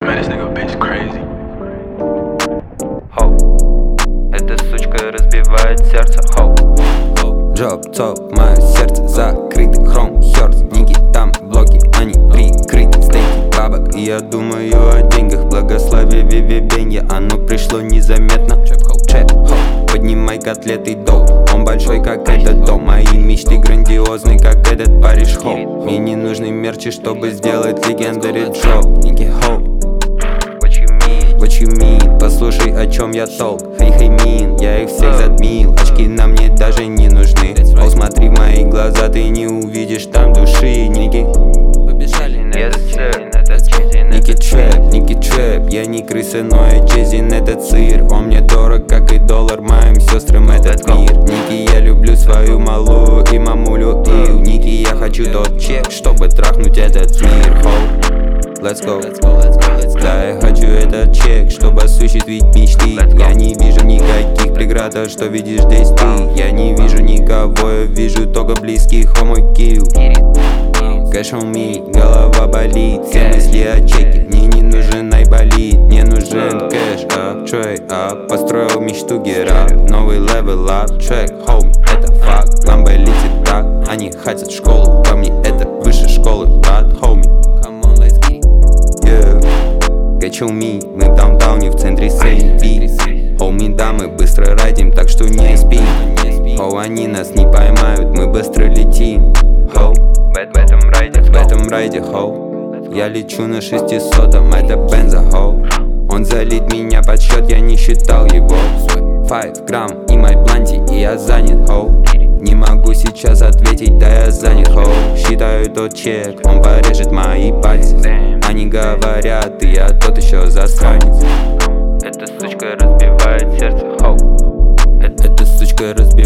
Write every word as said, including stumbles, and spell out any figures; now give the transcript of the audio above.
Man, this nigga bitch crazy. Хоу, эта сучка разбивает сердце. Хоу, Джоб, топ, мое сердце закрытый. Хром, хёрз, ники, там блоки, они прикрыты. Стейки, бабок, и я думаю о деньгах. Благослови вивибенье, оно пришло незаметно. Чек, хоу, поднимай котлеты, доу. Он большой, как этот дом. Мои мечты грандиозны, как этот Париж, хоу. Мне не нужны мерчи, чтобы сделать легендари джоб. Ники, хоу. what you mean? What you mean? Послушай, о чем я толк. Хей, хей, мин, я их всех затмил. Очки на мне даже не нужны. О, смотри в мои глаза, ты не увидишь там души. Ники, Побежали на этот чизин, этот чизин, Ники трэп, Ники трэп. Я не крыса, но я чизин, этот сыр. Он мне дорог, как и доллар моим сестрам этот мир. Ники, я люблю свою малую и мамулю ил. Ники, я хочу тот чек, чтобы трахнуть этот мир. Хоу, let's go, let's go, let's go, let's go. Да, я хочу этот чек, чтобы осуществить мечты. Я не вижу никаких преград, что видишь здесь ты. Я не вижу никого, я вижу только близких. О мой килл, кэш on me, голова болит. Все мысли о чеке, мне не нужен айболит. Мне нужен кэш, ап, трей, ап. Построил мечту, get up, новый левел ап. Трек, хоуми, это факт. Ламбо летит так, они хотят в школу. По мне это выше школы, брат, хоуми. Get you me, мы в даунтауне в центре сейфи. Хоуми, да, мы быстро райдим, так что не спи. Хоу, они нас не поймают, мы быстро летим. Хоу, в этом райде, в этом райде, хоу. Я лечу на шестисотом, это бенза, хоу. Он залит меня под счет, я не считал его. Five грамм и мой бланти, и я занят, хоу. Не могу сейчас ответить, да я занят, хоу. Считаю тот чек, он порежет мои пальцы. Они говорят, и я тот еще засранец. эта сучка разбивает сердце. Хоу, Эта сучка разбивает